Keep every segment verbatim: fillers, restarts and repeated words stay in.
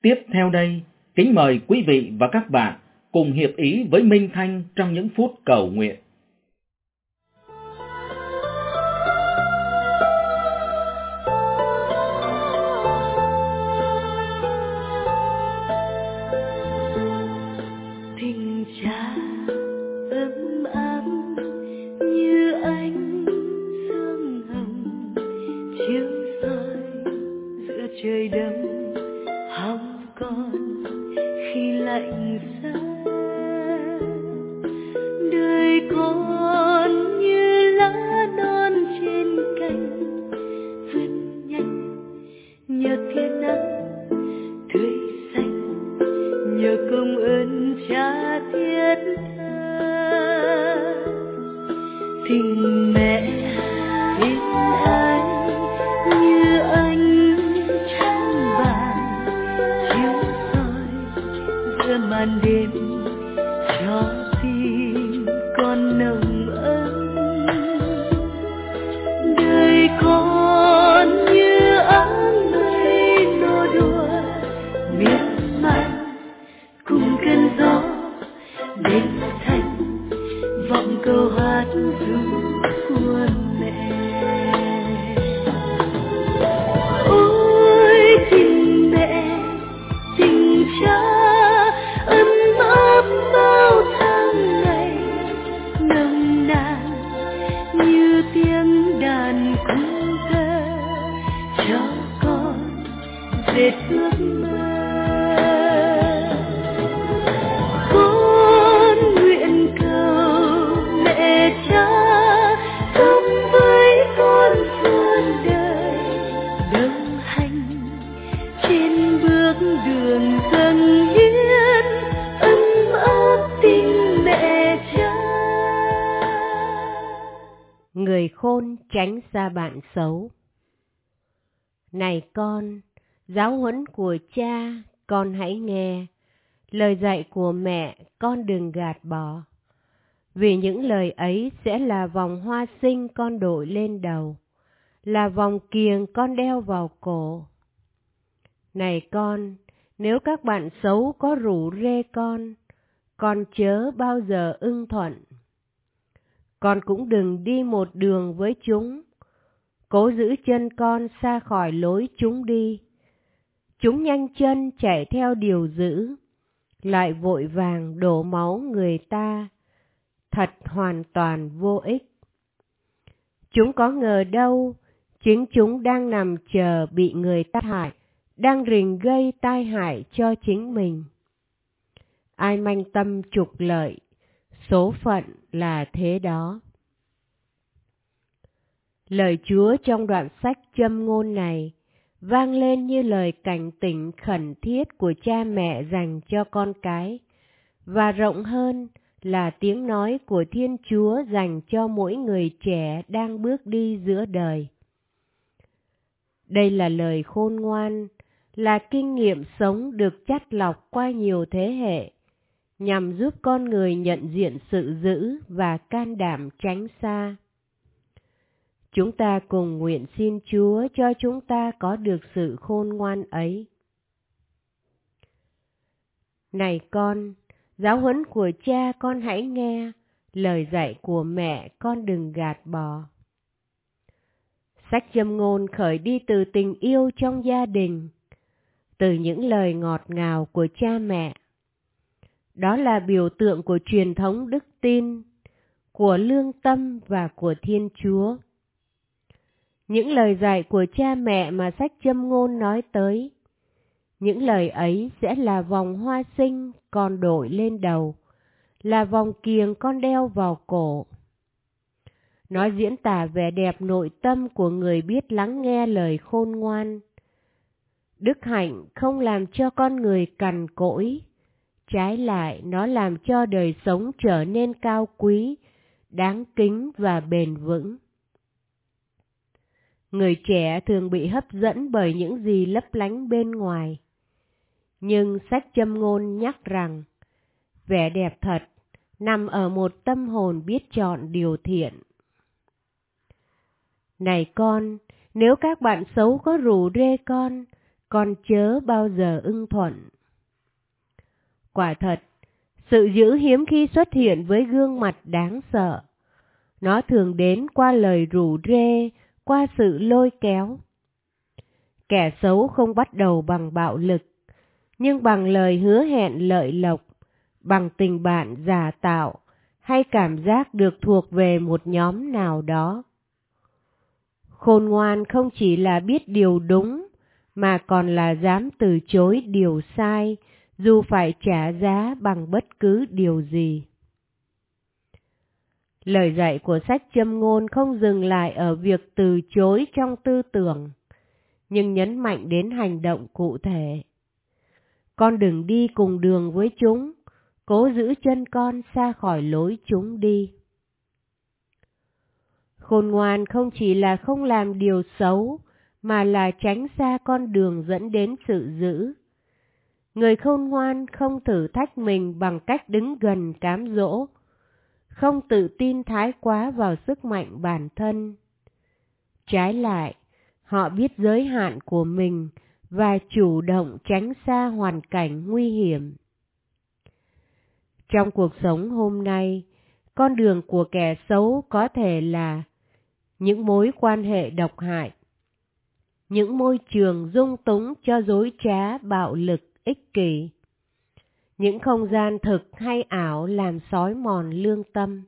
Tiếp theo đây, kính mời quý vị và các bạn cùng hiệp ý với Minh Thanh trong những phút cầu nguyện. Tình cha ấm áp như ánh sương hồng chiếu soi giữa trời đông hong con khi lạnh giá. Đời con như lá non trên cành vươn nhanh nhờ tia nắng tươi xanh, nhờ công ơn cha thiết tha. Tình mẹ êm ái như ánh trăng vàng chiếu soi giữa màn đêm cho tim con nồng ấm. Đời con như áng mây nô đùa miên man cùng cơn gió đến thành vọng câu hát ru của mẹ. Ôi tình mẹ tình cha ấm áp bao tháng ngày, nồng nàn như tiếng đàn cung thơ cho con dệt ước mơ. Con nguyện cầu mẹ cha sống với con suốt đời, đồng hành trên bước đường dâng hiến ấm áp tình mẹ cha. Người khôn tránh xa bạn xấu. Này con, giáo huấn của cha con hãy nghe, lời dạy của mẹ con đừng gạt bỏ. Vì những lời ấy sẽ là vòng hoa sinh con đội lên đầu, là vòng kiềng con đeo vào cổ. Này con, nếu các bạn xấu có rủ rê con, con chớ bao giờ ưng thuận. Con cũng đừng đi một đường với chúng, cố giữ chân con xa khỏi lối chúng đi. Chúng nhanh chân chạy theo điều dữ, lại vội vàng đổ máu người ta, thật hoàn toàn vô ích. Chúng có ngờ đâu, chính chúng đang nằm chờ bị người ta hại, đang rình gây tai hại cho chính mình. Ai manh tâm trục lợi, số phận là thế đó. Lời Chúa trong đoạn sách châm ngôn này vang lên như lời cảnh tỉnh khẩn thiết của cha mẹ dành cho con cái, và rộng hơn là tiếng nói của Thiên Chúa dành cho mỗi người trẻ đang bước đi giữa đời. Đây là lời khôn ngoan, là kinh nghiệm sống được chắt lọc qua nhiều thế hệ, nhằm giúp con người nhận diện sự dữ và can đảm tránh xa. Chúng ta cùng nguyện xin Chúa cho chúng ta có được sự khôn ngoan ấy. Này con, giáo huấn của cha con hãy nghe, lời dạy của mẹ con đừng gạt bỏ. Sách châm ngôn khởi đi từ tình yêu trong gia đình, từ những lời ngọt ngào của cha mẹ. Đó là biểu tượng của truyền thống đức tin, của lương tâm và của Thiên Chúa. Những lời dạy của cha mẹ mà sách châm ngôn nói tới, những lời ấy sẽ là vòng hoa sinh con đội lên đầu, là vòng kiềng con đeo vào cổ. Nó diễn tả vẻ đẹp nội tâm của người biết lắng nghe lời khôn ngoan. Đức hạnh không làm cho con người cằn cỗi, trái lại nó làm cho đời sống trở nên cao quý, đáng kính và bền vững. Người trẻ thường bị hấp dẫn bởi những gì lấp lánh bên ngoài. Nhưng sách châm ngôn nhắc rằng, vẻ đẹp thật nằm ở một tâm hồn biết chọn điều thiện. Này con, nếu các bạn xấu có rủ rê con, con chớ bao giờ ưng thuận. Quả thật, sự dữ hiếm khi xuất hiện với gương mặt đáng sợ. Nó thường đến qua lời rủ rê, qua sự lôi kéo. Kẻ xấu không bắt đầu bằng bạo lực, nhưng bằng lời hứa hẹn lợi lộc, bằng tình bạn giả tạo, hay cảm giác được thuộc về một nhóm nào đó. Khôn ngoan không chỉ là biết điều đúng, mà còn là dám từ chối điều sai, dù phải trả giá bằng bất cứ điều gì. Lời dạy của sách Châm ngôn không dừng lại ở việc từ chối trong tư tưởng, nhưng nhấn mạnh đến hành động cụ thể. Con đừng đi cùng đường với chúng, cố giữ chân con xa khỏi lối chúng đi. Khôn ngoan không chỉ là không làm điều xấu, mà là tránh xa con đường dẫn đến sự dữ. Người khôn ngoan không thử thách mình bằng cách đứng gần cám dỗ, không tự tin thái quá vào sức mạnh bản thân. Trái lại, họ biết giới hạn của mình và chủ động tránh xa hoàn cảnh nguy hiểm. Trong cuộc sống hôm nay, con đường của kẻ xấu có thể là những mối quan hệ độc hại, những môi trường dung túng cho dối trá, bạo lực, ích kỷ, những không gian thực hay ảo làm xói mòn lương tâm.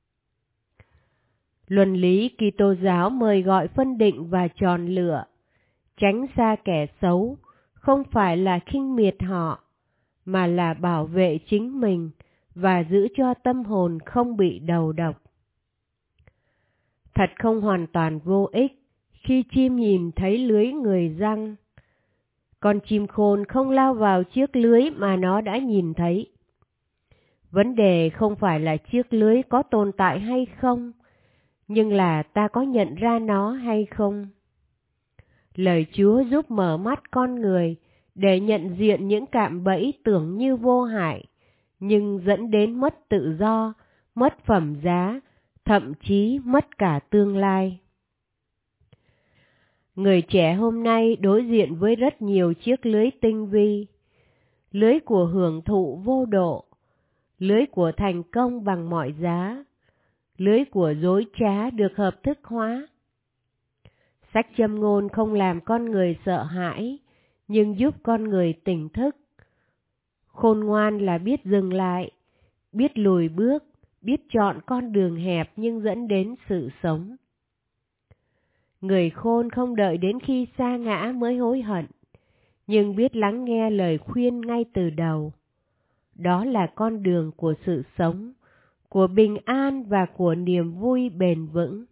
Luân lý Kitô giáo mời gọi phân định và chọn lựa, tránh xa kẻ xấu, không phải là khinh miệt họ, mà là bảo vệ chính mình và giữ cho tâm hồn không bị đầu độc. Thật không hoàn toàn vô ích khi chim nhìn thấy lưới người giăng. Con chim khôn không lao vào chiếc lưới mà nó đã nhìn thấy. Vấn đề không phải là chiếc lưới có tồn tại hay không, nhưng là ta có nhận ra nó hay không. Lời Chúa giúp mở mắt con người để nhận diện những cạm bẫy tưởng như vô hại, nhưng dẫn đến mất tự do, mất phẩm giá, thậm chí mất cả tương lai. Người trẻ hôm nay đối diện với rất nhiều chiếc lưới tinh vi, lưới của hưởng thụ vô độ, lưới của thành công bằng mọi giá, lưới của dối trá được hợp thức hóa. Sách Châm ngôn không làm con người sợ hãi, nhưng giúp con người tỉnh thức. Khôn ngoan là biết dừng lại, biết lùi bước, biết chọn con đường hẹp nhưng dẫn đến sự sống. Người khôn không đợi đến khi sa ngã mới hối hận, nhưng biết lắng nghe lời khuyên ngay từ đầu. Đó là con đường của sự sống, của bình an và của niềm vui bền vững.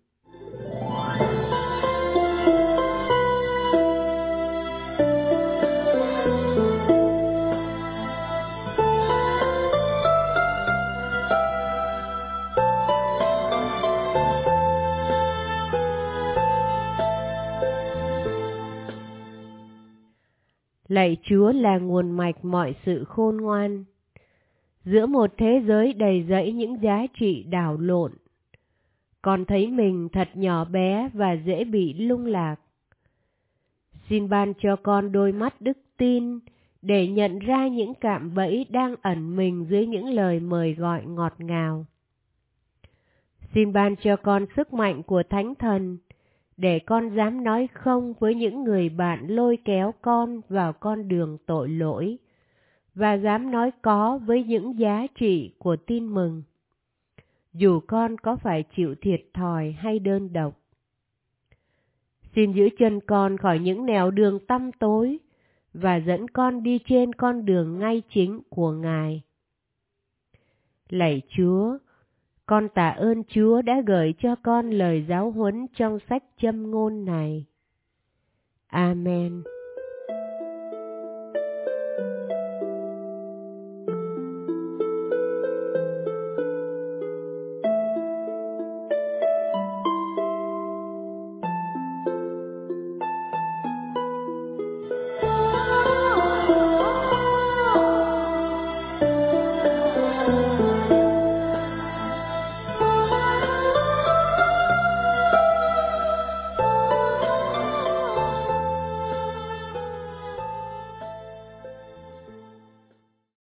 Lạy Chúa là nguồn mạch mọi sự khôn ngoan. Giữa một thế giới đầy rẫy những giá trị đảo lộn, con thấy mình thật nhỏ bé và dễ bị lung lạc. Xin ban cho con đôi mắt đức tin để nhận ra những cạm bẫy đang ẩn mình dưới những lời mời gọi ngọt ngào. Xin ban cho con sức mạnh của Thánh Thần để con dám nói không với những người bạn lôi kéo con vào con đường tội lỗi, và dám nói có với những giá trị của tin mừng, dù con có phải chịu thiệt thòi hay đơn độc. Xin giữ chân con khỏi những nẻo đường tăm tối và dẫn con đi trên con đường ngay chính của Ngài. Lạy Chúa, con tạ ơn Chúa đã gửi cho con lời giáo huấn trong sách Châm ngôn này. Amen.